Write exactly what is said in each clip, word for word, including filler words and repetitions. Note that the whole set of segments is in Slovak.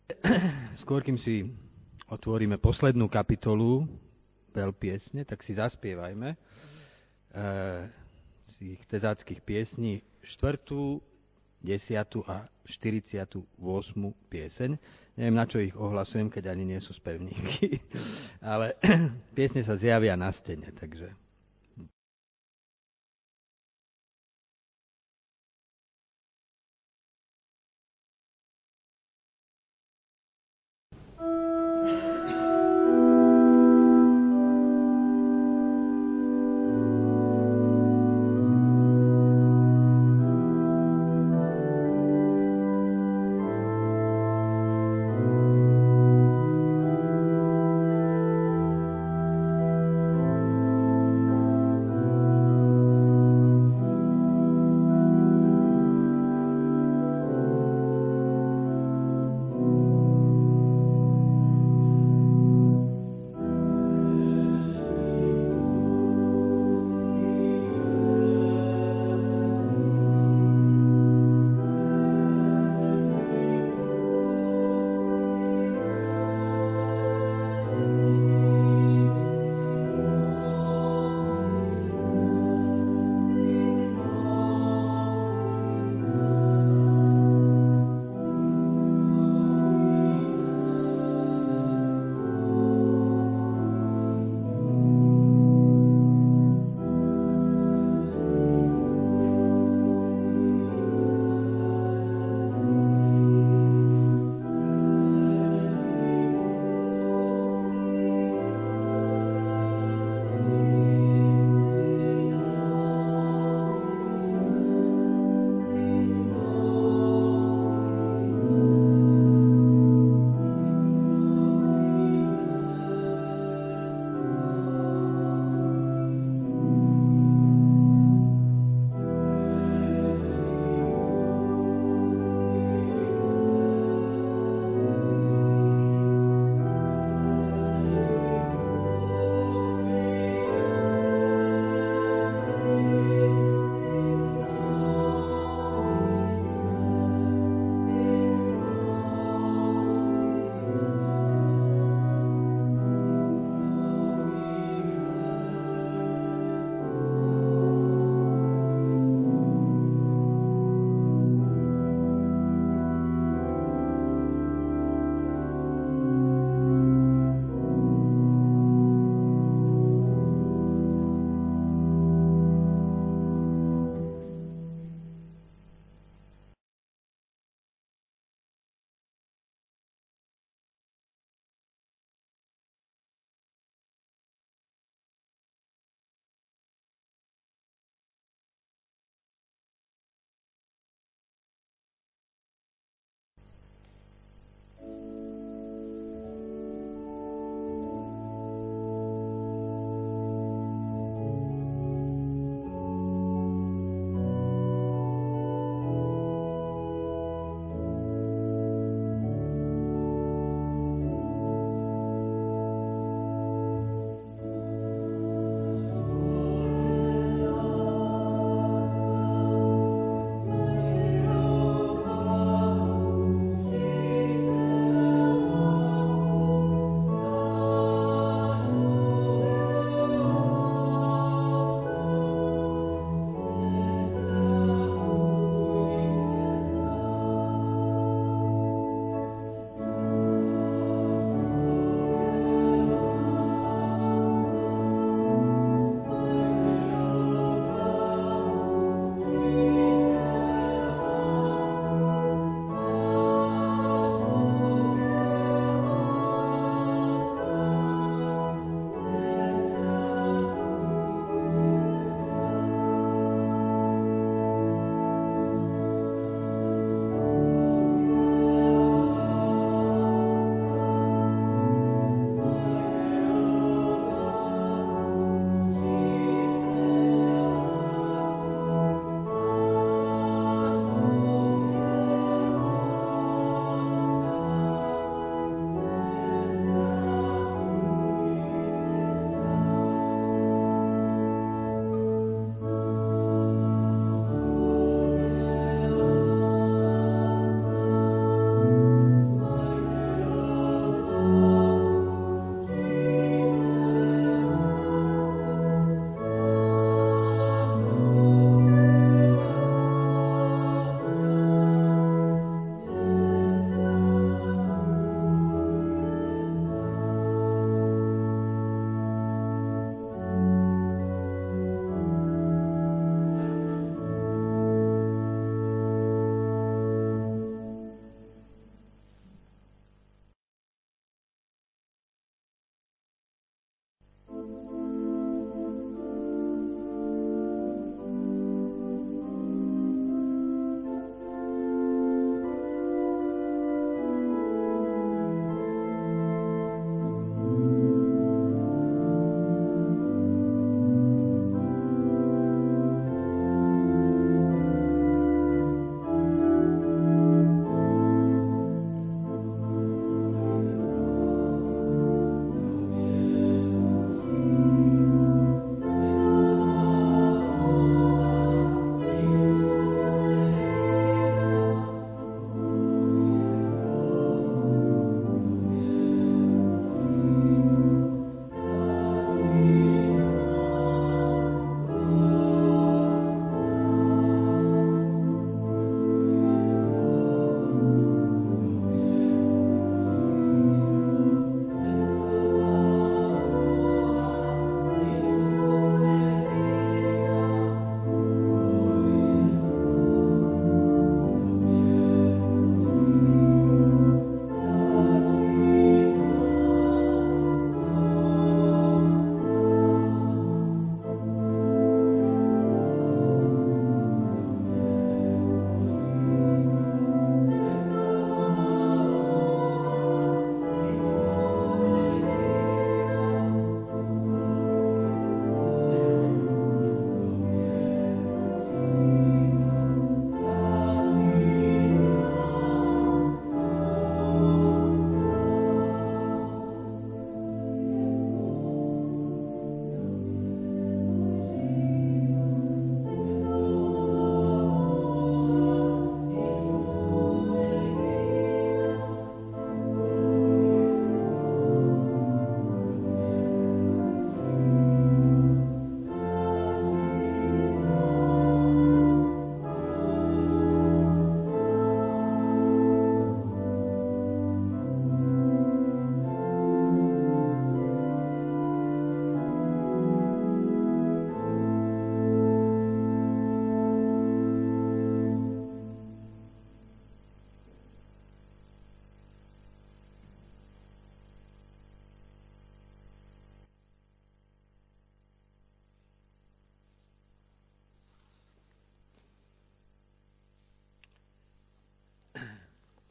Skôr, kým si otvoríme poslednú kapitolu veľpiesne, tak si zaspievajme e, z ich tezáckých piesní štvrtú, desiatu a štyridsiatu ôsmu pieseň. Neviem, na čo ich ohlasujem, keď ani nie sú spevníky, ale piesne sa zjavia na stene, takže... Thank you.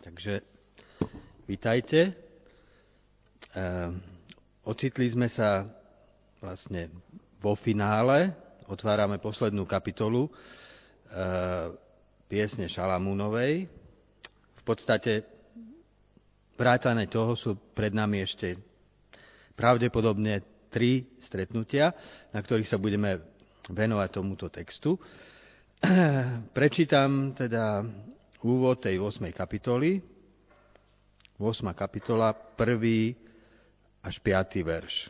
Takže vítajte. E, ocitli sme sa vlastne vo finále. Otvárame poslednú kapitolu e, piesne Šalamúnovej. V podstate vrátane toho sú pred nami ešte pravdepodobne tri stretnutia, na ktorých sa budeme venovať tomuto textu. Prečítam teda úvod tej ôsmej kapitoly. ôsma kapitola, prvý až piaty verš.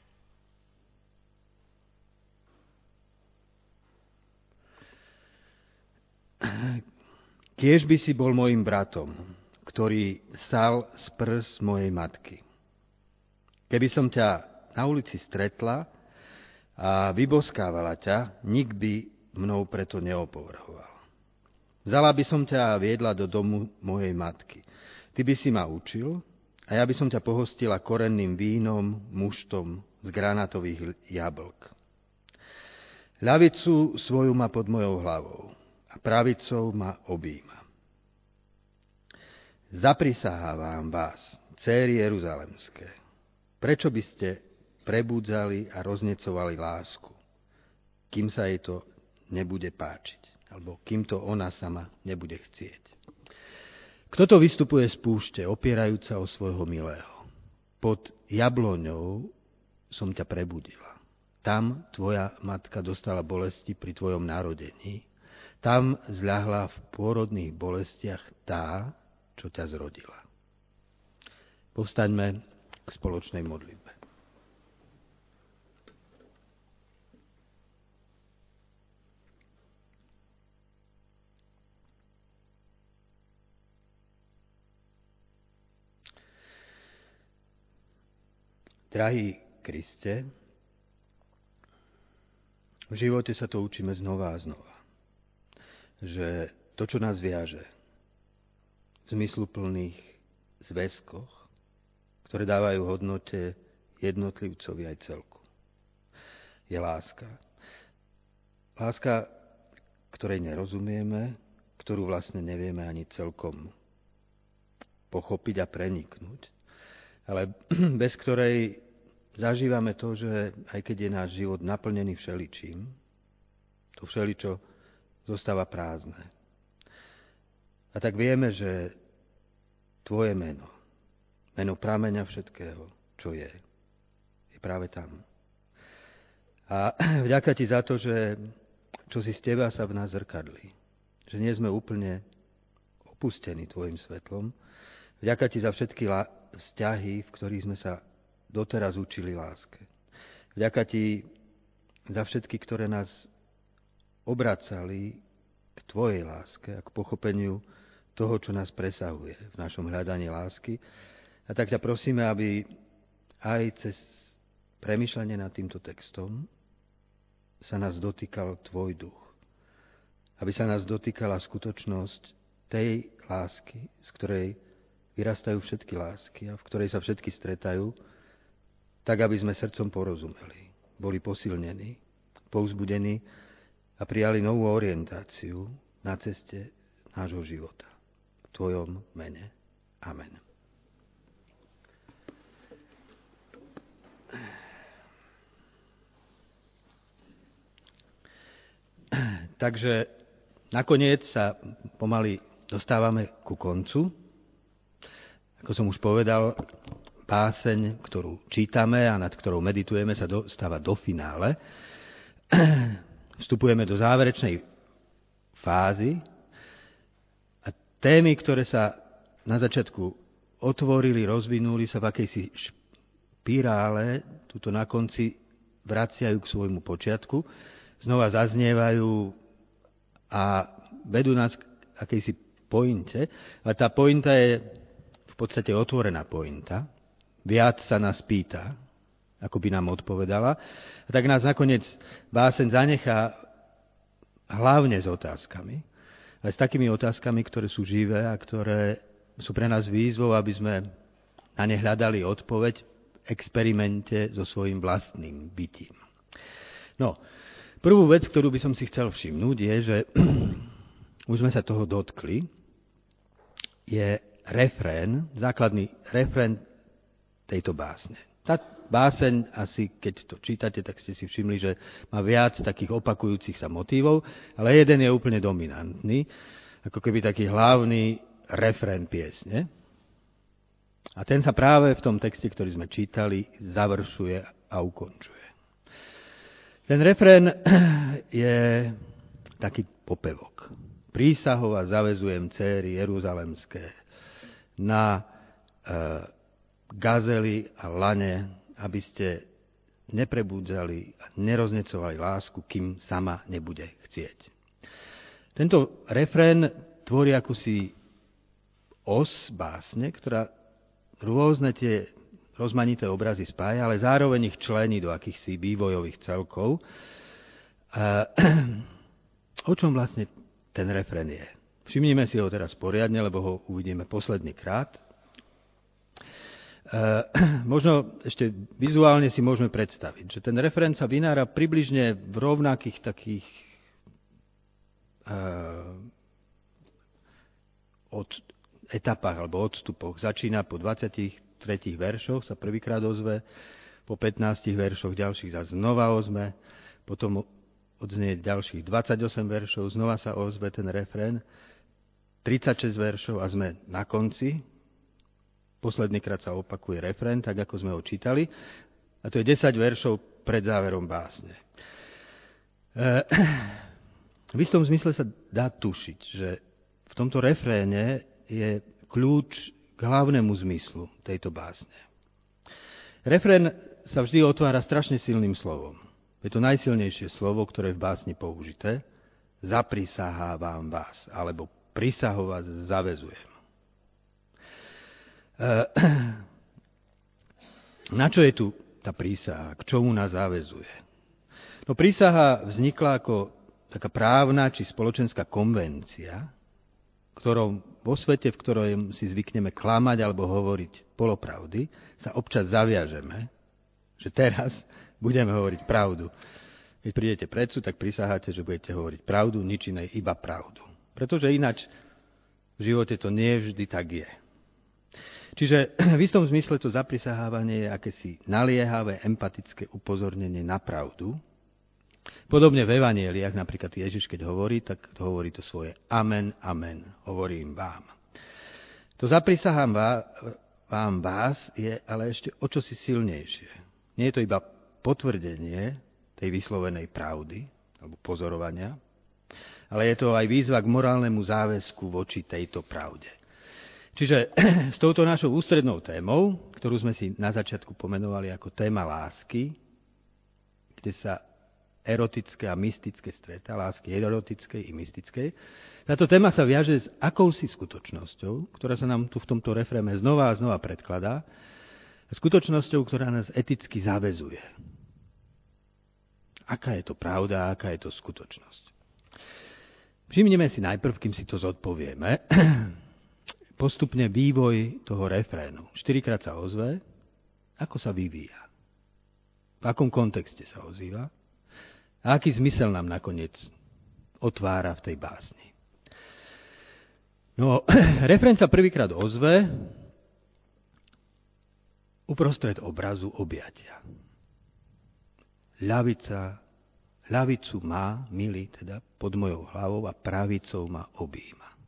Kiež by si bol mojim bratom, ktorý sal z prs mojej matky. Keby som ťa na ulici stretla a vyboskávala ťa, nik by mnou preto neopovrhoval. Vzala by som ťa a viedla do domu mojej matky. Ty by si ma učil a ja by som ťa pohostila korenným vínom, muštom z granátových jablk. Ľavicu svoju má pod mojou hlavou a pravicou ma objíma. Zaprisahávam vás, céry jeruzalemské, prečo by ste prebudzali a roznecovali lásku, kým sa jej to nebude páčiť, alebo kým to ona sama nebude chcieť. Kto to vystupuje z púšte, opierajúca o svojho milého? Pod jabloňou som ťa prebudila. Tam tvoja matka dostala bolesti pri tvojom narodení. Tam zľahla v pôrodných bolestiach tá, čo ťa zrodila. Povstaňme k spoločnej modlitbe. Drahý Kriste, v živote sa to učíme znova a znova. Že to, čo nás viaže v zmysluplných zväzkoch, ktoré dávajú hodnote jednotlivcovi aj celku, je láska. Láska, ktorej nerozumieme, ktorú vlastne nevieme ani celkom pochopiť a preniknúť, ale bez ktorej zažívame to, že aj keď je náš život naplnený všeličím, to všeličo zostáva prázdne. A tak vieme, že tvoje meno, meno prameňa všetkého, čo je, je práve tam. A vďaka ti za to, že čo si z teba sa v nás zrkadlí, že nie sme úplne opustení tvojim svetlom. Vďaka ti za všetky lá- vzťahy, v ktorých sme sa doteraz učili láske. Vďaka ti za všetky, ktoré nás obracali k tvojej láske a k pochopeniu toho, čo nás presahuje v našom hľadaní lásky. A tak ťa prosíme, aby aj cez premýšľanie nad týmto textom sa nás dotýkal tvoj duch. Aby sa nás dotýkala skutočnosť tej lásky, z ktorej vyrastajú všetky lásky a v ktorej sa všetky stretajú, tak aby sme srdcom porozumeli, boli posilnení, povzbudení a prijali novú orientáciu na ceste nášho života. V tvojom mene. Amen. Takže nakoniec sa pomaly dostávame ku koncu. Ako som už povedal, báseň, ktorú čítame a nad ktorou meditujeme, sa dostáva do finále. Vstupujeme do záverečnej fázy a témy, ktoré sa na začiatku otvorili, rozvinuli, sa v akejsi špirále, tuto na konci vraciajú k svojmu počiatku, znova zaznievajú a vedú nás k akejsi pointe. A tá pointa je v podstate otvorená pointa. Viac sa nás pýta, ako by nám odpovedala. A tak nás nakoniec báseň zanechá hlavne s otázkami, ale s takými otázkami, ktoré sú živé a ktoré sú pre nás výzvou, aby sme na ne hľadali odpoveď v experimente so svojím vlastným bytím. No, prvú vec, ktorú by som si chcel všimnúť, je, že už sme sa toho dotkli, je refrén, základný refrén tejto básne. Tá báseň, asi keď to čítate, tak ste si všimli, že má viac takých opakujúcich sa motívov, ale jeden je úplne dominantný, ako keby taký hlavný refrén piesne. A ten sa práve v tom texte, ktorý sme čítali, završuje a ukončuje. Ten refrén je taký popevok. Prísahov a zavezujem céry jeruzalemské na e, gazely a lane, aby ste neprebúdzali a neroznecovali lásku, kým sama nebude chcieť. Tento refrén tvorí akúsi os básne, ktorá rôzne tie rozmanité obrazy spája, ale zároveň ich člení do akýchsi vývojových celkov. A o čom vlastne ten refrén je? Všimnime si ho teraz poriadne, lebo ho uvidíme posledný krát. E, možno ešte vizuálne si môžeme predstaviť, že ten refrén sa vynára približne v rovnakých takých e, od etapách alebo odstupoch. Začína po dvadsiatich tretích veršoch, sa prvýkrát ozve, po pätnástich veršoch ďalších sa znova ozve, potom odznie ďalších dvadsaťosem veršov, znova sa ozve ten refrén, tridsaťšesť veršov a sme na konci. Poslednýkrát sa opakuje refrén, tak ako sme ho čítali, a to je desať veršov pred záverom básne. E, v istom zmysle sa dá tušiť, že v tomto refréne je kľúč k hlavnému zmyslu tejto básne. Refrén sa vždy otvára strašne silným slovom. Je to najsilnejšie slovo, ktoré je v básni použité. Zaprisahávam vás, alebo prísahou vás zavezujem. Na čo je tu tá prísaha? K čomu nás zavezuje? No prísaha vznikla ako taká právna či spoločenská konvencia, ktorom vo svete, v ktorom si zvykneme klamať alebo hovoriť polopravdy, sa občas zaviažeme, že teraz budeme hovoriť pravdu. Keď prídete pred súd, tak prisaháte, že budete hovoriť pravdu, nič iné, iba pravdu. Pretože ináč v živote to nie vždy tak je. Čiže v istom zmysle to zaprisahávanie je akési naliehavé, empatické upozornenie na pravdu. Podobne v evanjeliách, napríklad Ježiš, keď hovorí, tak hovorí to svoje amen, amen, hovorím vám. To zaprisahám vám vás je ale ešte o čosi silnejšie. Nie je to iba potvrdenie tej vyslovenej pravdy, alebo pozorovania, ale je to aj výzva k morálnemu záväzku voči tejto pravde. Čiže s touto našou ústrednou témou, ktorú sme si na začiatku pomenovali ako téma lásky, kde sa erotické a mystické stretá, lásky erotickej i mystickej. Táto téma sa viaže s akousi skutočnosťou, ktorá sa nám tu v tomto refréme znova a znova predkladá, skutočnosťou, ktorá nás eticky zaväzuje. Aká je to pravda, aká je to skutočnosť? Všimnime si najprv, kým si to zodpovieme, postupne vývoj toho refrénu. Štyrikrát sa ozve, ako sa vyvíja. V akom kontexte sa ozýva? A aký zmysel nám nakoniec otvára v tej básni? No, refrén sa prvýkrát ozve uprostred obrazu objatia. Ľavica, ľavicu má, milý, teda pod mojou hlavou a pravicou ma objíma. E,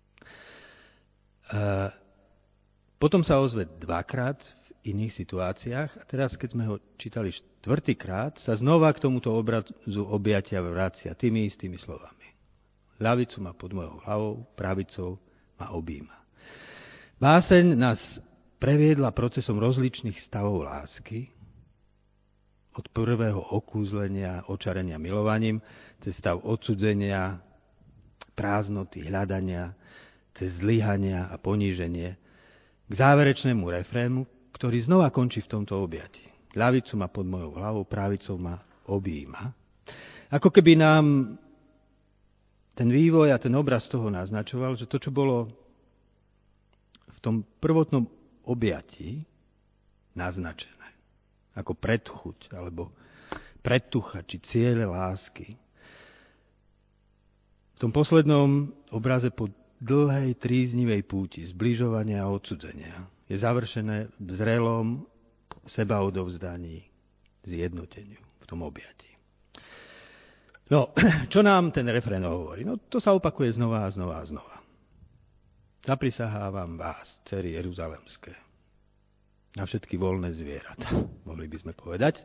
potom sa ozve dvakrát v iných situáciách a teraz, keď sme ho čítali štvrtýkrát, sa znova k tomuto obrazu objatia vracia tými istými slovami. Ľavicu má pod mojou hlavou, pravicou ma objíma. Báseň nás previedla procesom rozličných stavov lásky, od prvého okúzlenia, očarenia milovaním, cez stav odsudzenia, prázdnoty, hľadania, cez zlyhania a poníženie, k záverečnému refrému, ktorý znova končí v tomto objatí. Ľavicu ma pod mojou hlavou, pravicou ma objíma. Ako keby nám ten vývoj a ten obraz toho naznačoval, že to, čo bolo v tom prvotnom objatí naznačené, ako predchuť, alebo predtucha, či ciele lásky. V tom poslednom obraze po dlhej tríznivej púti zbližovania a odsudzenia je završené v zrelom sebaodovzdaní, zjednoteniu, v tom objatí. No, čo nám ten refrén hovorí? No, to sa opakuje znova a znova a znova. Zaprisahávam vás, dcery jeruzalemské, na všetky voľné zvieratá, mohli by sme povedať,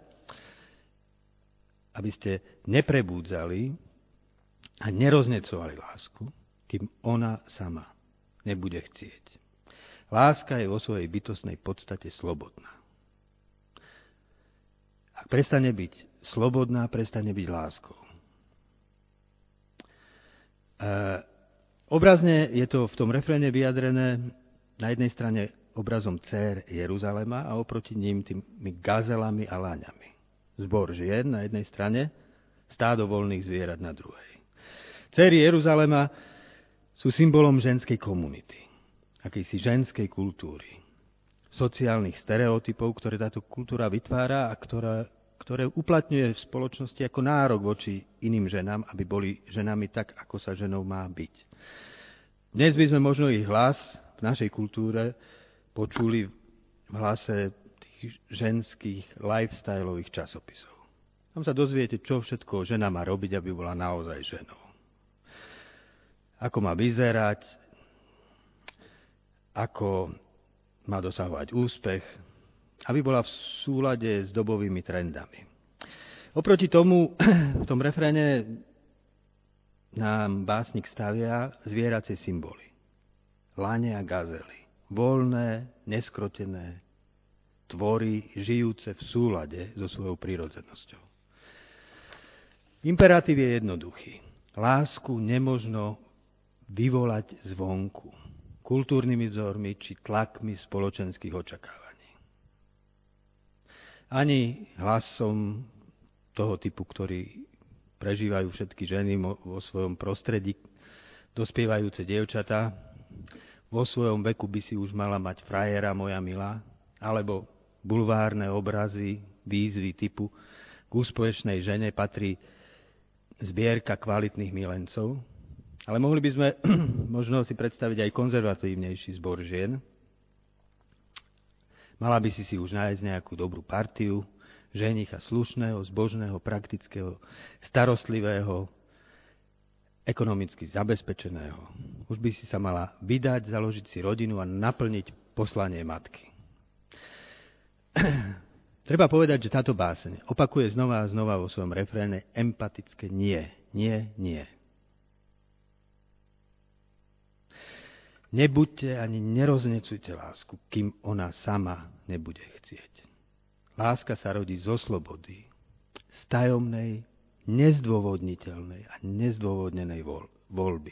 aby ste neprebúdzali a neroznecovali lásku, kým ona sama nebude chcieť. Láska je vo svojej bytostnej podstate slobodná. Ak prestane byť slobodná, prestane byť láskou. E, obrazne je to v tom refréne vyjadrené na jednej strane obrazom dcér Jeruzalema a oproti ním tými gazelami a láňami. Zbor žien na jednej strane, stádo voľných zvierat na druhej. Dcéry Jeruzalema sú symbolom ženskej komunity, akejsi ženskej kultúry, sociálnych stereotypov, ktoré táto kultúra vytvára a ktoré, ktoré uplatňuje v spoločnosti ako nárok voči iným ženám, aby boli ženami tak, ako sa ženou má byť. Dnes by sme možno ich hlas v našej kultúre počuli v hlase tých ženských lifestyleových časopisov. Tam sa dozviete, čo všetko žena má robiť, aby bola naozaj ženou. Ako má vyzerať, ako má dosahovať úspech, aby bola v súlade s dobovými trendami. Oproti tomu v tom refréne nám básnik stavia zvieracie symboly. Lane a gazely. Voľné, neskrotené tvory, žijúce v súlade so svojou prirodzenosťou. Imperatív je jednoduchý. Lásku nemožno vyvolať zvonku, kultúrnymi vzormi či tlakmi spoločenských očakávaní. Ani hlasom toho typu, ktorý prežívajú všetky ženy vo svojom prostredí, dospievajúce dievčatá, vo svojom veku by si už mala mať frajera, moja milá, alebo bulvárne obrazy, výzvy typu k úspešnej žene patrí zbierka kvalitných milencov, ale mohli by sme možno si predstaviť aj konzervatívnejší zbor žien. Mala by si si už nájsť nejakú dobrú partiu, ženicha slušného, zbožného, praktického, starostlivého, ekonomicky zabezpečeného. Už by si sa mala vydať, založiť si rodinu a naplniť poslanie matky. Treba povedať, že táto báseň opakuje znova a znova vo svojom refréne empatické nie, nie, nie. Nebuďte ani neroznecujte lásku, kým ona sama nebude chcieť. Láska sa rodí zo slobody, z tajomnej, nezdôvodniteľnej a nezdôvodnenej voľby.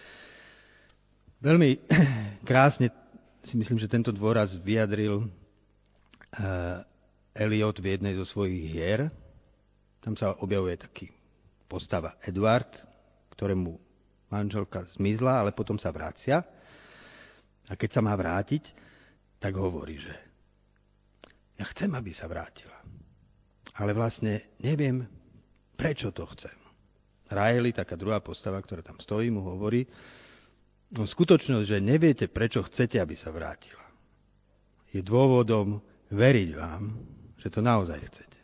Veľmi krásne si myslím, že tento dôraz vyjadril uh, Eliot v jednej zo svojich hier. Tam sa objavuje taký postava Edward, ktorému manželka zmizla, ale potom sa vracia. A keď sa má vrátiť, tak hovorí, že ja chcem, aby sa vrátila. Ale vlastne neviem, prečo to chcem. Riley, taká druhá postava, ktorá tam stojí, mu hovorí, no skutočnosť, že neviete, prečo chcete, aby sa vrátila, je dôvodom veriť vám, že to naozaj chcete.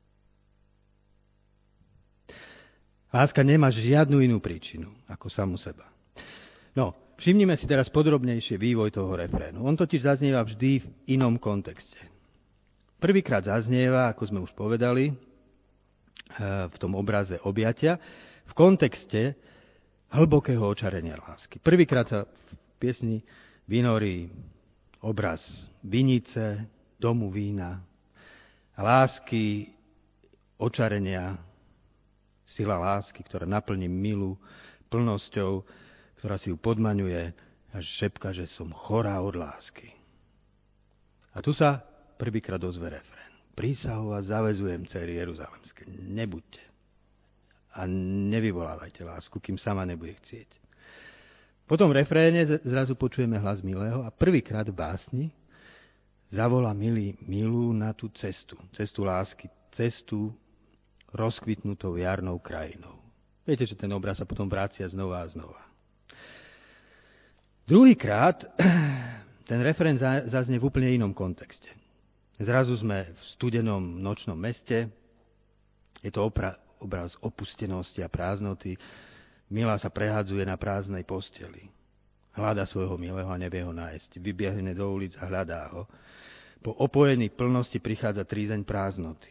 Láska nemá žiadnu inú príčinu, ako samú seba. No, všimnime si teraz podrobnejšie vývoj toho refrénu. On totiž zaznieva vždy v inom kontexte. Prvýkrát zaznieva, ako sme už povedali, v tom obraze objatia, v kontexte hlbokého očarenia lásky. Prvýkrát sa v piesni vynorí obraz vinice, domu vína, lásky, očarenia, sila lásky, ktorá naplní milu plnosťou, ktorá si ju podmaňuje a šepka, že som chorá od lásky. A tu sa prvýkrát ozve refrén. Prísahou vás zavezujem, dcery jeruzalemské, nebuďte a nevyvolávajte lásku, kým sama nebude chcieť. Potom v refréne zrazu počujeme hlas milého a prvýkrát v básni zavolá milý milú na tú cestu, cestu lásky, cestu rozkvitnutou jarnou krajinou. Viete, že ten obraz sa potom vracia znova a znova. Druhýkrát ten referent zaznie v úplne inom kontexte. Zrazu sme v studenom nočnom meste, je to opra- obraz opustenosti a prázdnoty. Milá sa prehadzuje na prázdnej posteli. Hľada svojho milého a nevie ho nájsť. Vybiehne do ulic a hľadá ho. Po opojení plnosti prichádza trízeň prázdnoty.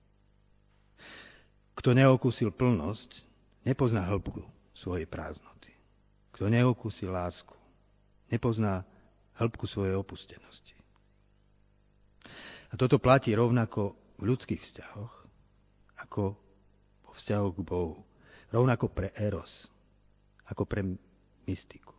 Kto neokúsil plnosť, nepozná hĺbku svojej prázdnoty. Kto neokúsil lásku, nepozná hĺbku svojej opustenosti. A toto platí rovnako v ľudských vzťahoch, ako vo vzťahoch k Bohu. Rovnako pre eros, ako pre mystiku.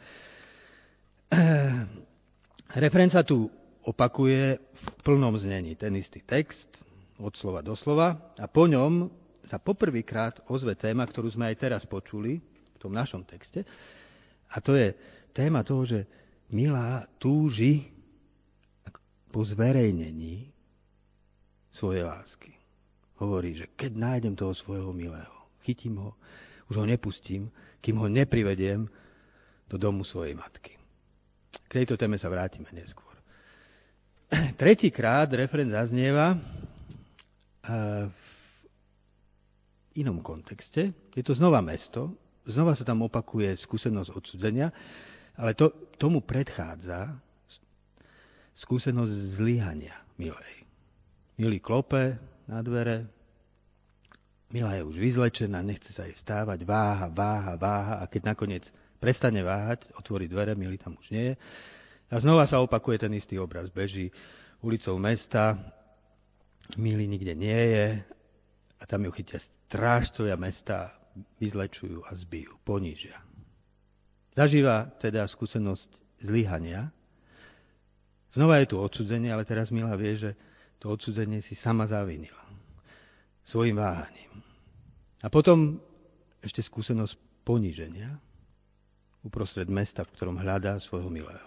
Refrén sa tu opakuje v plnom znení. Ten istý text, od slova do slova, a po ňom sa poprvýkrát ozve téma, ktorú sme aj teraz počuli v tom našom texte. A to je téma toho, že milá túži po zverejnení svojej lásky. Hovorí, že keď nájdem toho svojho milého, chytím ho, už ho nepustím, kým ho neprivediem do domu svojej matky. K tejto téme sa vrátime neskôr. Tretíkrát referent zaznieva v inom kontexte. Je to znova mesto, znova sa tam opakuje skúsenosť odsudzenia, ale to, tomu predchádza skúsenosť zlyhania milej. Milý klope na dvere, milá je už vyzlečená, nechce sa jej stávať, váha, váha, váha a keď nakoniec prestane váhať, otvorí dvere, milý tam už nie je. A znova sa opakuje ten istý obraz. Beží ulicou mesta, milý nikde nie je a tam ju chytia strážcovia mesta, vyzlečujú a zbijú, ponížia. Zažíva teda skúsenosť zlyhania. Znova je tu odsudzenie, ale teraz milá vie, že to odsudzenie si sama zavinila svojim váhaním. A potom ešte skúsenosť poníženia uprostred mesta, v ktorom hľadá svojho milého.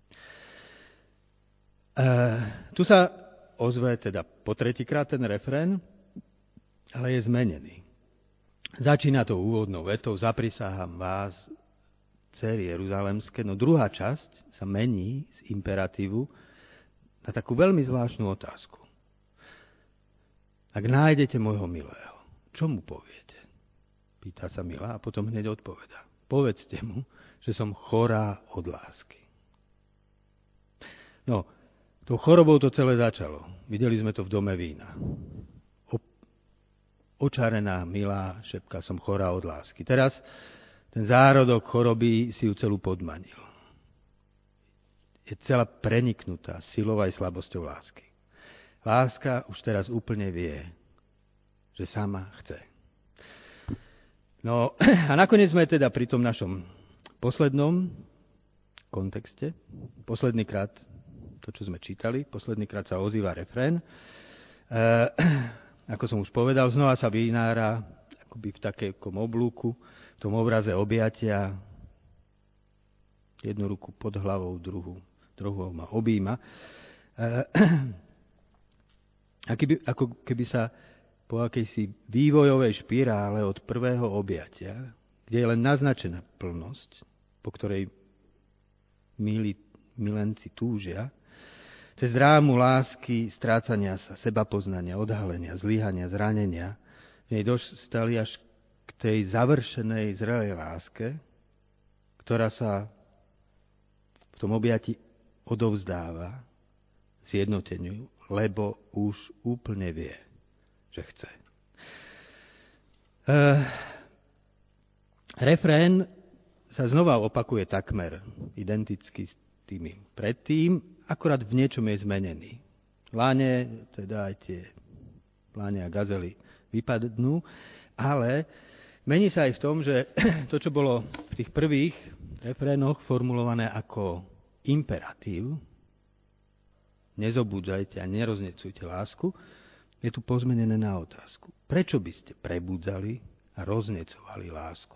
E, tu sa ozve teda po tretíkrát ten refrén, ale je zmenený. Začína to úvodnou vetou, zaprisahám vás, dcery jeruzalemské, no druhá časť sa mení z imperatívu na takú veľmi zvláštnu otázku. Ak nájdete môjho milého, čo mu poviete? Pýta sa milá a potom hneď odpoveda. Povedzte mu, že som chorá od lásky. No, tou chorobou to celé začalo. Videli sme to v dome vína. O, očarená, milá, šepka, som chorá od lásky. Teraz ten zárodok choroby si ju celú podmanil. Je celá preniknutá silou aj slabosťou lásky. Láska už teraz úplne vie, že sama chce. No a nakoniec sme teda pri tom našom poslednom kontexte, posledný krát to, čo sme čítali, posledný krát sa ozýva refrén. E, ako som už povedal, znova sa vynára akoby v takom oblúku, v tom obraze objatia, jednu ruku pod hlavou, druhú, druhou ma objíma. E, Aký, ako keby sa po akejsi vývojovej špirále od prvého objatia, kde je len naznačená plnosť, po ktorej milí, milenci túžia, cez drámu lásky, strácania sa, sebapoznania, odhalenia, zlyhania, zranenia, v nej dostali až k tej završenej zrelej láske, ktorá sa v tom objati odovzdáva zjednoteniu, lebo už úplne vie, že chce. E, refrén sa znova opakuje takmer identicky s tými predtým, akorát v niečom je zmenený. Láne, teda aj tie láne a gazely vypadnú, ale mení sa aj v tom, že to, čo bolo v tých prvých refrénoch formulované ako imperatív, nezobúdzajte a neroznecujte lásku, je tu pozmenené na otázku. Prečo by ste prebudzali a roznecovali lásku?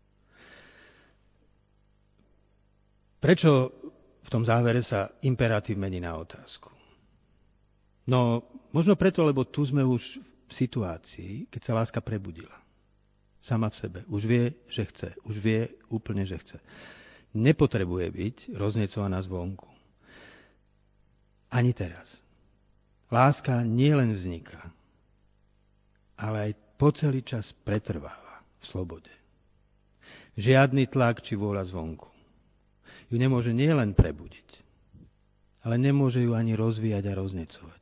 Prečo v tom závere sa imperatív mení na otázku? No, možno preto, lebo tu sme už v situácii, keď sa láska prebudila. Sama v sebe. Už vie, že chce. Už vie úplne, že chce. nepotrebuje byť roznecovaná zvonku. Ani teraz. Láska nielen vzniká, ale aj po celý čas pretrváva v slobode. Žiadny tlak či vôľa zvonku ju nemôže nielen prebudiť, ale nemôže ju ani rozvíjať a roznecovať.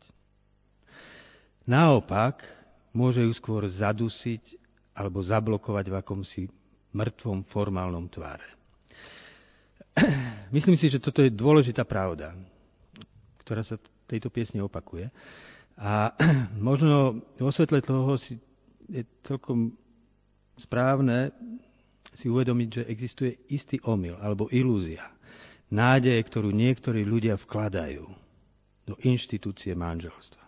Naopak, môže ju skôr zadusiť alebo zablokovať v akomsi mŕtvom formálnom tváre. Myslím si, že toto je dôležitá pravda, ktorá sa v tejto piesni opakuje. A možno vo svetle toho si je celkom správne si uvedomiť, že existuje istý omyl alebo ilúzia, nádej, ktorú niektorí ľudia vkladajú do inštitúcie manželstva.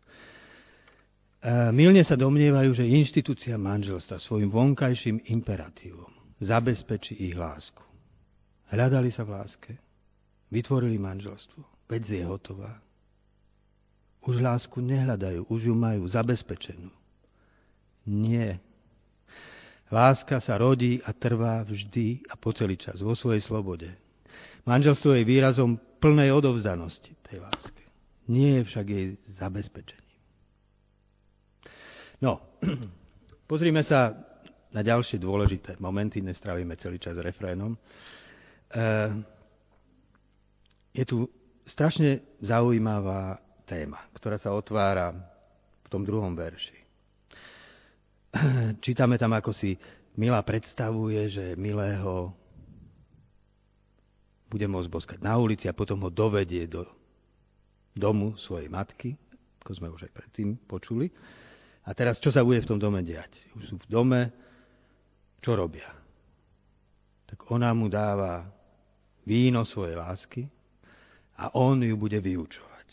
Mylne sa domnievajú, že inštitúcia manželstva svojim vonkajším imperatívom zabezpečí ich lásku. Hľadali sa v láske, vytvorili manželstvo, vec je hotová. Už lásku nehľadajú, už ju majú zabezpečenú. Nie. Láska sa rodí a trvá vždy a po celý čas vo svojej slobode. Manželstvo je výrazom plnej odovzdanosti tej láske. Nie je však jej zabezpečením. No, pozrime sa na ďalšie dôležité momenty, nestravíme celý čas refrénom. E, je tu strašne zaujímavá téma, ktorá sa otvára v tom druhom verši. Čítame tam, ako si Mila predstavuje, že milého bude môcť boskať na ulici a potom ho dovedie do domu svojej matky, ako sme už aj predtým počuli. A teraz, čo sa bude v tom dome diať? Už sú v dome, čo robia? Tak ona mu dáva víno svojej lásky a on ju bude vyučovať.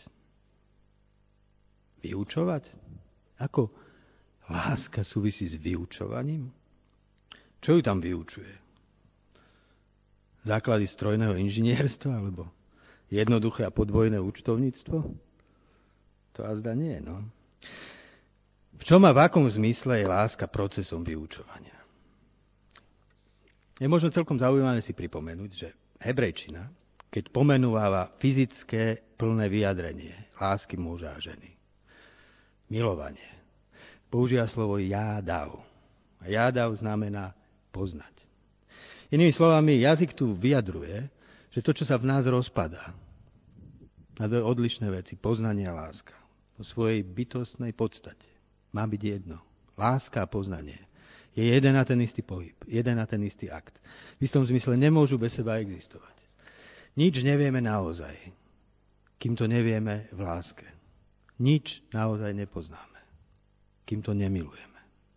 Vyučovať? Ako láska súvisí s vyučovaním? Čo ju tam vyučuje? Základy strojného inžinierstva? Alebo jednoduché a podvojné účtovníctvo? To azda nie, no. V čom a v akom zmysle je láska procesom vyučovania? Je možno celkom zaujímavé si pripomenúť, že hebrejčina, keď pomenúva fyzické plné vyjadrenie lásky muža a ženy, milovanie, používa slovo jádav. A jádav znamená poznať. Inými slovami, jazyk tu vyjadruje, že to, čo sa v nás rozpadá na dve odlišné veci, poznanie a láska, vo svojej bytostnej podstate, má byť jedno. Láska a poznanie je jeden a ten istý pohyb, jeden a ten istý akt. V istom zmysle nemôžu bez seba existovať. Nič nevieme naozaj, kým to nevieme v láske. Nič naozaj nepoznáme, kým to nemilujeme.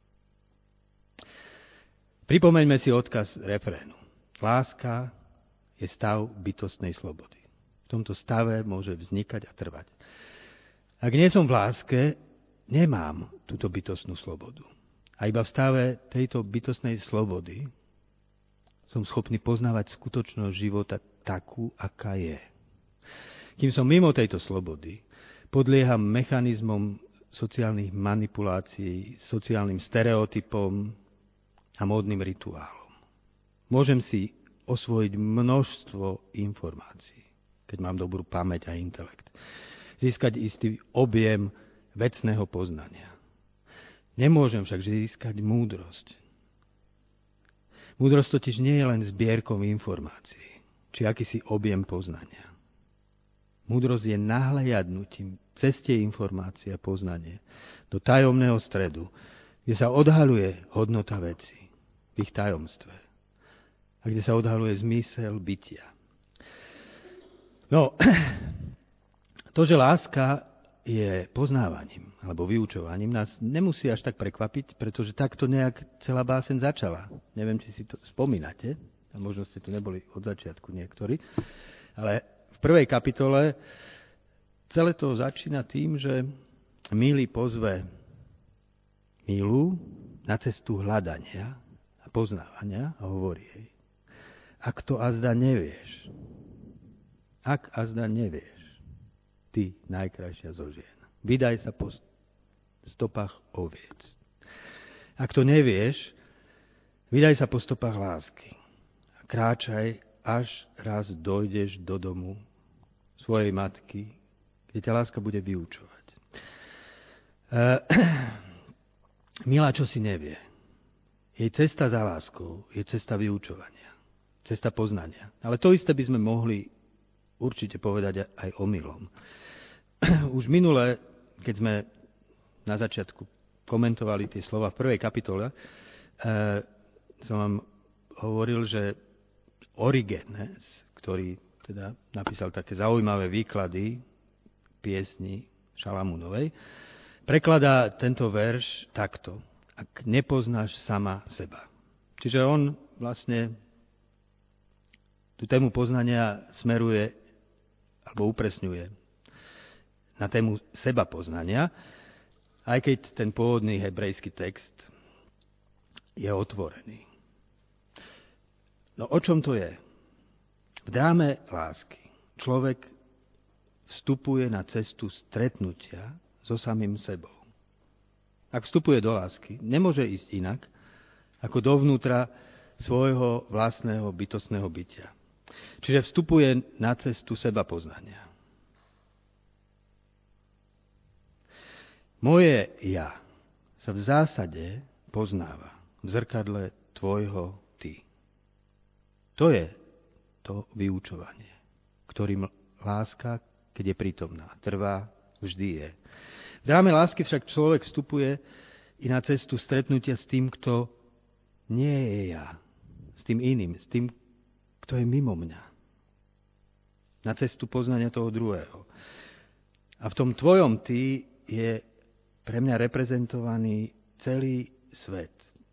Pripomeňme si odkaz refrénu. Láska je stav bytostnej slobody. V tomto stave môže vznikať a trvať. Ak nie som v láske, nemám túto bytostnú slobodu. A iba v stave tejto bytostnej slobody som schopný poznávať skutočnosť života takú, aká je. Kým som mimo tejto slobody, podlieham mechanizmom sociálnych manipulácií, sociálnym stereotypom a módnym rituálom. Môžem si osvojiť množstvo informácií, keď mám dobrú pamäť a intelekt. Získať istý objem vecného poznania. Nemôžem však získať múdrosť. Múdrosť totiž nie je len zbierkou informácií, či akýsi objem poznania. Múdrosť je nahliadnutím cez tie informácie a poznanie do tajomného stredu, kde sa odhaľuje hodnota veci v ich tajomstve a kde sa odhaľuje zmysel bytia. No, to, že láska je poznávaním alebo vyučovaním, nás nemusí až tak prekvapiť, pretože takto nejak celá báseň začala. Neviem, či si to spomínate, a možno ste tu neboli od začiatku niektorí, ale v prvej kapitole celé to začína tým, že milý pozve milú na cestu hľadania a poznávania a hovorí jej: ak to azda nevieš, ak azda nevieš, ty najkrajšia zo žien, vydaj sa po stopách oviec. Ak to nevieš, vydaj sa po stopách lásky. Kráčaj až raz dojdeš do domu svojej matky, kde ťa láska bude vyučovať. E, Milá, čo si nevie. Jej cesta za láskou je cesta vyučovania, cesta poznania. Ale to isté by sme mohli určite povedať aj o milom. Už minule, keď sme na začiatku komentovali tie slova v prvej kapitole, e, som vám hovoril, že Origenes, ktorý teda napísal také zaujímavé výklady piesni Šalamúnovej, prekladá tento verš takto. Ak nepoznáš sama seba. Čiže on vlastne tú tému poznania smeruje alebo upresňuje na tému seba poznania, aj keď ten pôvodný hebrejský text je otvorený. No o čom to je? V dráme lásky človek vstupuje na cestu stretnutia so samým sebou. Ak vstupuje do lásky, nemôže ísť inak, ako dovnútra svojho vlastného bytostného bytia. Čiže vstupuje na cestu seba poznania. Moje ja sa v zásade poznáva v zrkadle tvojho ty. To je to vyučovanie, ktorým láska, keď je prítomná, trvá, vždy je. V dráme lásky však človek vstupuje i na cestu stretnutia s tým, kto nie je ja. S tým iným, s tým, kto je mimo mňa. Na cestu poznania toho druhého. A v tom tvojom ty je pre mňa reprezentovaný celý svet.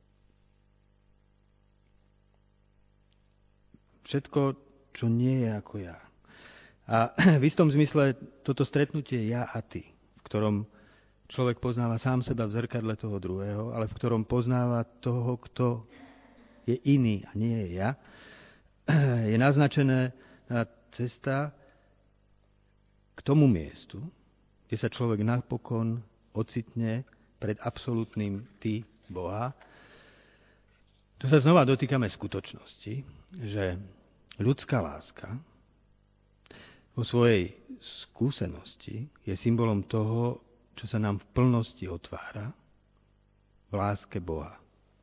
Všetko, čo nie je ako ja. A v istom zmysle toto stretnutie ja a ty, v ktorom človek poznáva sám seba v zrkadle toho druhého, ale v ktorom poznáva toho, kto je iný a nie je ja, je naznačené na cesta k tomu miestu, kde sa človek napokon ocitne pred absolútnym ty Boha. Tu sa znova dotýkame skutočnosti, že ľudská láska vo svojej skúsenosti je symbolom toho, čo sa nám v plnosti otvára v láske Boha.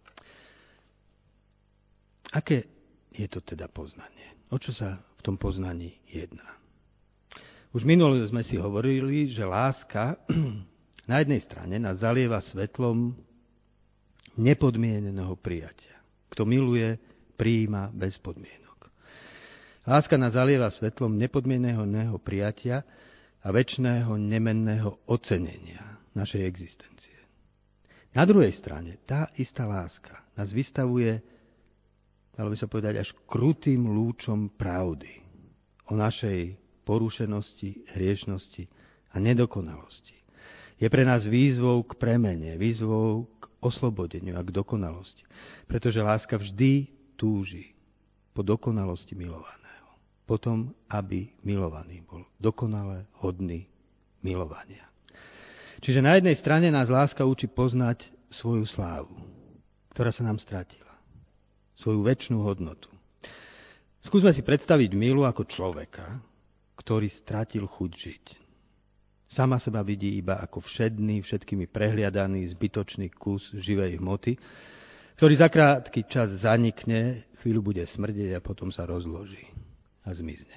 Aké je to teda poznanie? O čo sa v tom poznaní jedná? Už minule sme si hovorili, že láska na jednej strane nás zalieva svetlom nepodmieneného prijatia. Kto miluje, prijíma bez podmienok. Láska nás zalieva svetlom nepodmieneného prijatia a večného nemenného ocenenia našej existencie. Na druhej strane, tá istá láska nás vystavuje, dalo by sa povedať, až krutým lúčom pravdy o našej porušenosti, hriešnosti a nedokonalosti. Je pre nás výzvou k premene, výzvou k oslobodeniu a k dokonalosti. Pretože láska vždy túži po dokonalosti milovaného. Potom, aby milovaný bol dokonale hodný milovania. Čiže na jednej strane nás láska učí poznať svoju slávu, ktorá sa nám stratila. Svoju večnú hodnotu. Skúsme si predstaviť milu ako človeka, ktorý stratil chuť žiť. Sama seba vidí iba ako všedný, všetkými prehliadaný, zbytočný kus živej hmoty, ktorý za krátky čas zanikne, chvíľu bude smrdeť a potom sa rozloží a zmizne.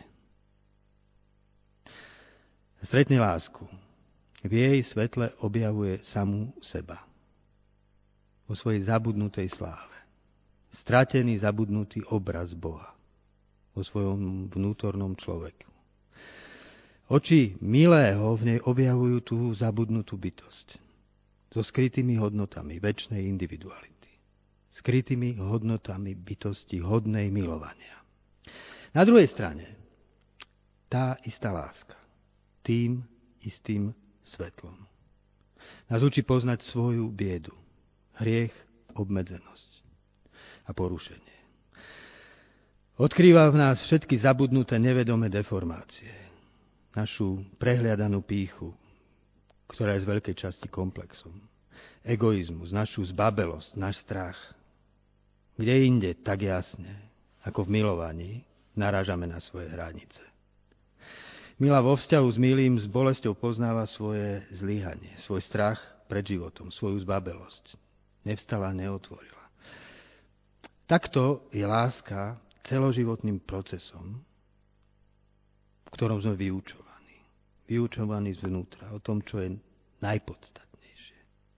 Stretne lásku. V jej svetle objavuje samú seba. Vo svojej zabudnutej sláve. Stratený, zabudnutý obraz Boha. Vo svojom vnútornom človeku. Oči milého v nej objavujú tú zabudnutú bytosť. So skrytými hodnotami večnej individuality. Skrytými hodnotami bytosti hodnej milovania. Na druhej strane, tá istá láska. Tým istým svetlom. Nás učí poznať svoju biedu. Hriech, obmedzenosť a porušenie. Odkrýva v nás všetky zabudnuté nevedomé deformácie. Našu prehliadanú pýchu, ktorá je z veľkej časti komplexom. Egoizmus, našu zbabelosť, náš strach. Kde inde tak jasne, ako v milovaní, narážame na svoje hranice. Milá vo vzťahu s milým s bolesťou poznáva svoje zlyhanie, svoj strach pred životom, svoju zbabelosť. Nevstala, neotvorila. Takto je láska celoživotným procesom, v ktorom sme vyučovaní. Vyučovaní zvnútra o tom, čo je najpodstatnejšie.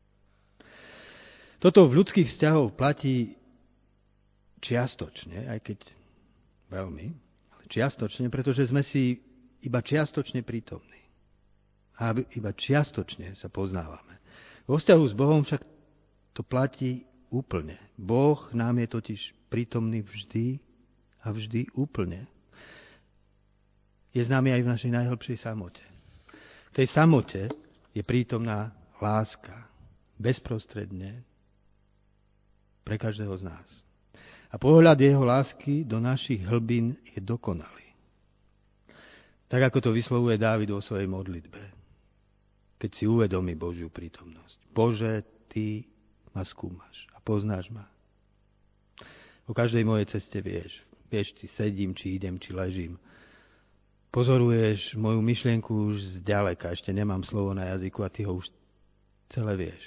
Toto v ľudských vzťahoch platí čiastočne, aj keď veľmi, ale čiastočne, pretože sme si iba čiastočne prítomní. A iba čiastočne sa poznávame. Vo vzťahu s Bohom však to platí úplne. Boh nám je totiž prítomný vždy a vždy úplne. Je s nami aj v našej najhlbšej samote. V tej samote je prítomná láska. Bezprostredne pre každého z nás. A pohľad jeho lásky do našich hlbín je dokonalý. Tak ako to vyslovuje Dávid vo svojej modlitbe. Keď si uvedomí Božiu prítomnosť. Bože, ty ma skúmaš a poznáš ma. O každej mojej ceste vieš. Vieš, či sedím, či idem, či ležím. Pozoruješ moju myšlienku už zďaleka. Ešte nemám slovo na jazyku a ty ho už celé vieš.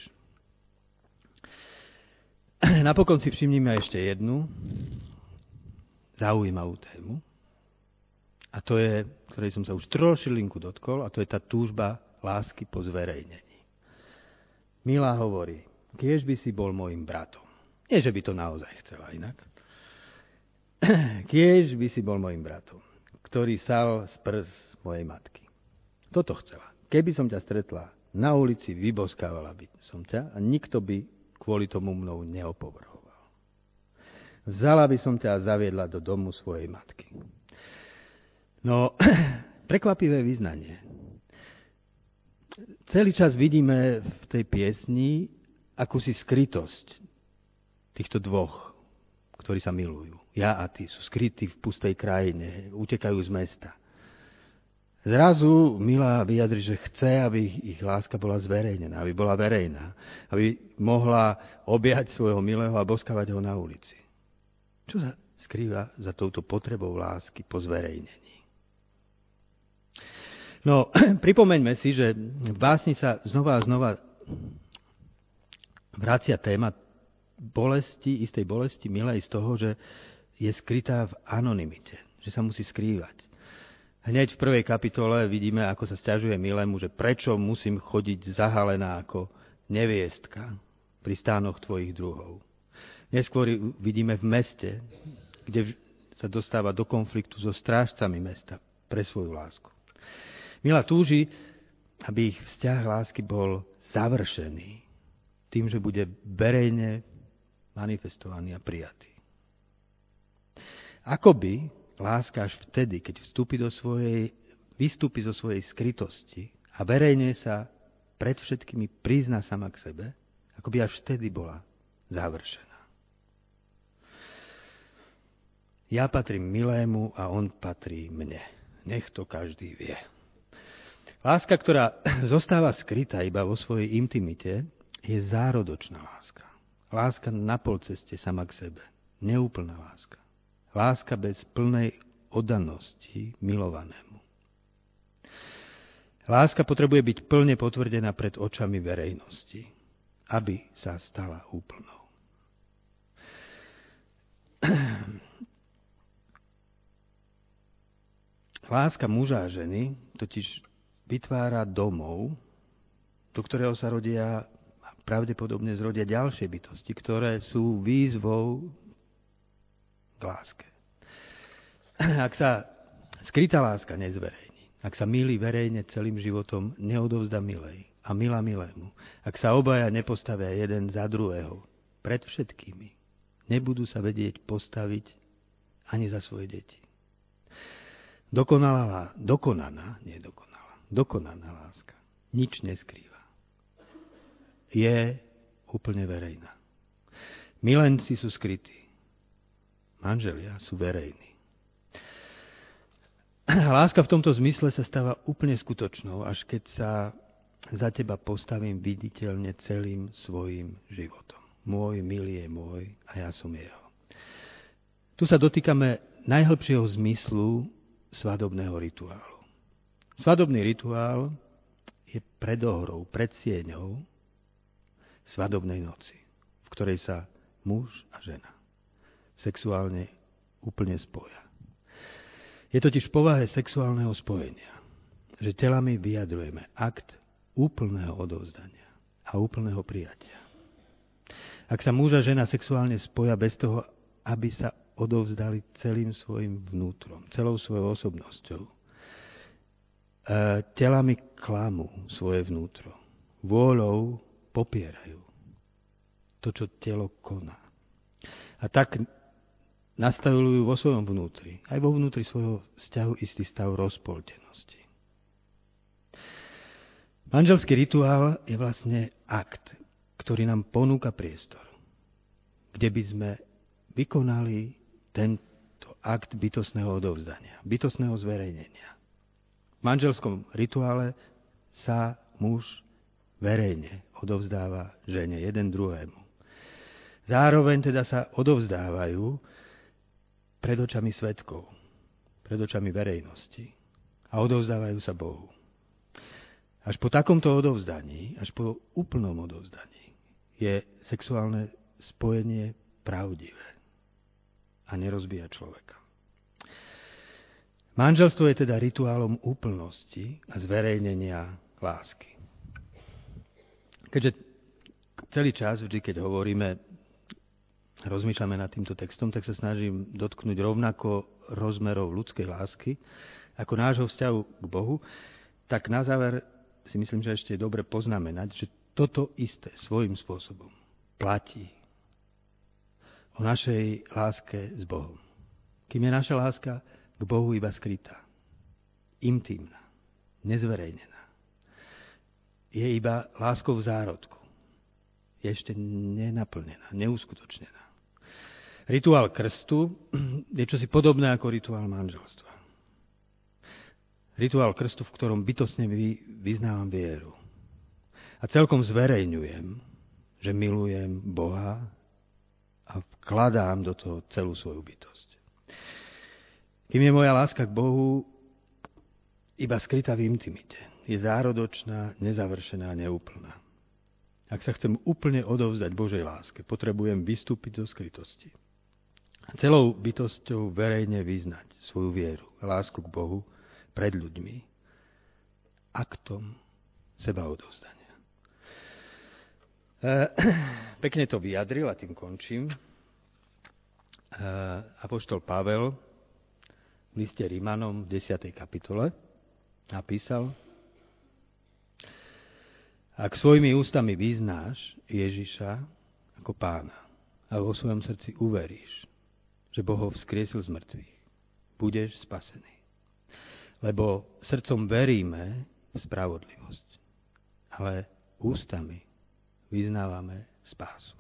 Napokon si všimnime ešte jednu zaujímavú tému. A to je, ktorej som sa už trošilinku dotkol, a to je tá túžba lásky po zverejnení. Milá hovorí, kiež by si bol môjim bratom. Nie, že by to naozaj chcela inak. Kiež by si bol môjim bratom, ktorý sal z prs mojej matky. Toto chcela. Keby som ťa stretla na ulici, vyboskávala by som ťa a nikto by kvôli tomu mnou neopovrhoval. Vzala by som ťa a zaviedla do domu svojej matky. No, prekvapivé vyznanie. Celý čas vidíme v tej piesni akúsi skrytosť týchto dvoch, ktorí sa milujú. Ja a ty sú skrytí v pustej krajine, utekajú z mesta. Zrazu milá vyjadri, že chce, aby ich, ich láska bola zverejnená, aby bola verejná, aby mohla objať svojho milého a boskávať ho na ulici. Čo sa skrýva za touto potrebou lásky po zverejnení? No, pripomeňme si, že v básni sa znova a znova vracia téma bolesti, istej bolesti milej z toho, že je skrytá v anonymite, že sa musí skrývať. Hneď v prvej kapitole vidíme, ako sa sťažuje milému, že prečo musím chodiť zahalená ako neviestka pri stánoch tvojich druhov. Neskôr vidíme v meste, kde sa dostáva do konfliktu so strážcami mesta pre svoju lásku. Milá túži, aby ich vzťah lásky bol završený tým, že bude verejne manifestovaný a prijatý. Akoby láska až vtedy, keď vstúpi do svojej, vystúpi zo svojej skrytosti a verejne sa pred všetkými prizná sama k sebe, akoby až vtedy bola završená. Ja patrím milému a on patrí mne. Nech to každý vie. Láska, ktorá zostáva skrytá iba vo svojej intimite, je zárodočná láska. Láska na polceste sama k sebe. Neúplná láska. Láska bez plnej oddanosti milovanému. Láska potrebuje byť plne potvrdená pred očami verejnosti, aby sa stala úplnou. Láska muža a ženy totiž vytvára domov, do ktorého sa rodia, pravdepodobne zrodia ďalšie bytosti, ktoré sú výzvou k láske. Ak sa skrytá láska nezverejní, ak sa milý verejne celým životom neodovzdá milej a milá milému, ak sa obaja nepostavia jeden za druhého pred všetkými, nebudú sa vedieť postaviť ani za svoje deti. Dokonalá, dokonaná, nie dokonalá, dokonaná láska nič neskrýva. Je úplne verejná. Milenci sú skrytí. Manželia sú verejní. Láska v tomto zmysle sa stáva úplne skutočnou, až keď sa za teba postavím viditeľne celým svojim životom. Môj milý je môj a ja som jeho. Tu sa dotýkame najhlbšieho zmyslu svadobného rituálu. Svadobný rituál je predohrou, predsieňou svadobnej noci, v ktorej sa muž a žena sexuálne úplne spoja. Je totiž v povahe sexuálneho spojenia, že telami vyjadrujeme akt úplného odovzdania a úplného prijatia. Ak sa muž a žena sexuálne spoja bez toho, aby sa odovzdali celým svojim vnútrom, celou svojou osobnosťou, telami klamú svoje vnútro, vôľou popierajú to, čo telo koná. A tak nastavujú vo svojom vnútri, aj vo vnútri svojho vzťahu istý stav rozpoltenosti. Manželský rituál je vlastne akt, ktorý nám ponúka priestor, kde by sme vykonali tento akt bytostného odovzdania, bytostného zverejnenia. V manželskom rituále sa muž verejne odovzdáva žene jeden druhému. Zároveň teda sa odovzdávajú pred očami svedkov, pred očami verejnosti a odovzdávajú sa Bohu. Až po takomto odovzdaní, až po úplnom odovzdaní je sexuálne spojenie pravdivé a nerozbíja človeka. Manželstvo je teda rituálom úplnosti a zverejnenia lásky. Keďže celý čas, vždy keď hovoríme, rozmýšľame nad týmto textom, tak sa snažím dotknúť rovnako rozmerov ľudskej lásky, ako nášho vzťahu k Bohu, tak na záver si myslím, že ešte je dobre poznamenať, že toto isté svojím spôsobom platí o našej láske s Bohom. Kým je naša láska k Bohu iba skrytá, intimná, nezverejnená, je iba láskou v zárodku, je ešte nenaplnená, neuskutočnená. Rituál krstu je čosi podobné ako rituál manželstva. Rituál krstu, v ktorom bytostne vyznávam vieru. A celkom zverejňujem, že milujem Boha a vkladám do toho celú svoju bytosť. Kým je moja láska k Bohu iba skrytá v intimite, je zárodočná, nezavršená, neúplná. Ak sa chcem úplne odovzdať Božej láske, potrebujem vystúpiť zo skrytosti. A celou bytosťou verejne vyznať svoju vieru a lásku k Bohu pred ľuďmi aktom seba odovzdania. E, pekne to vyjadril a tým končím. E, apoštol Pavel v liste Rimanom v desiatej kapitole napísal: Ak svojimi ústami vyznáš Ježiša ako Pána a vo svojom srdci uveríš, že Boh ho vzkriesil z mŕtvych, budeš spasený. Lebo srdcom veríme v spravodlivosť, ale ústami vyznávame spásu.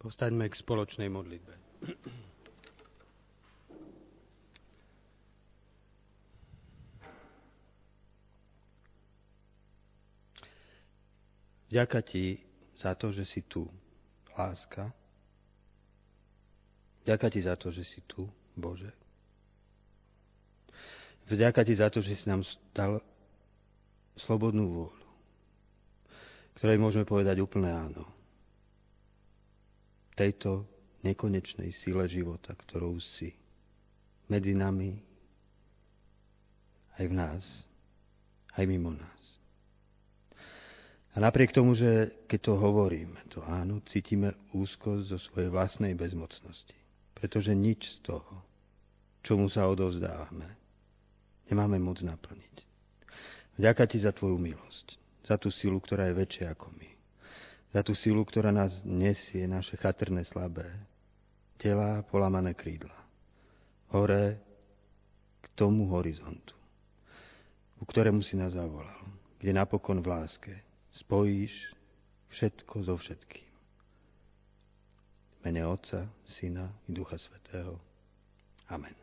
Postaňme k spoločnej modlitbe. Vďaka ti za to, že si tu, láska. Vďaka ti za to, že si tu, Bože. Vďaka ti za to, že si nám dal slobodnú vôľu, ktorej môžeme povedať úplné áno. Tejto nekonečnej sile života, ktorou si medzi nami, aj v nás, aj mimo nás. A napriek tomu, že keď to hovoríme, to áno, cítime úzkosť zo svojej vlastnej bezmocnosti. Pretože nič z toho, čomu sa odovzdávame, nemáme moc naplniť. Vďaka ti za tvoju milosť, za tú silu, ktorá je väčšia ako my. Za tú silu, ktorá nás nesie, naše chatrné, slabé telá, polamané krídla. Hore k tomu horizontu, ku ktorému si nás zavolal, kde napokon v láske spojíš všetko so všetkým. V mene Otca, Syna i Ducha Svätého. Amen.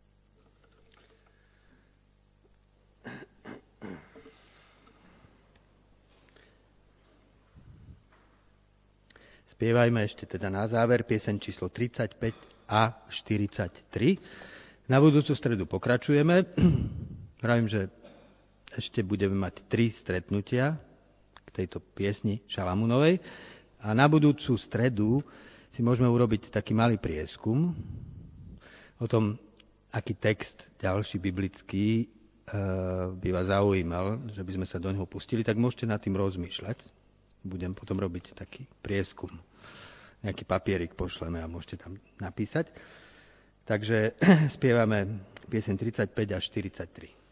Spievajme ešte teda na záver pieseň číslo tridsaťpäť a štyridsaťtri. Na budúcu stredu pokračujeme. Vravím, že ešte budeme mať tri stretnutia k tejto piesni Šalamunovej. A na budúcu stredu si môžeme urobiť taký malý prieskum o tom, aký text ďalší biblický e, by vás zaujímal, že by sme sa do neho pustili, tak môžete nad tým rozmýšľať. Budem potom robiť taký prieskum. Nejaký papierik pošleme a môžete tam napísať. Takže spievame pieseň tridsaťpäť a štyridsaťtri.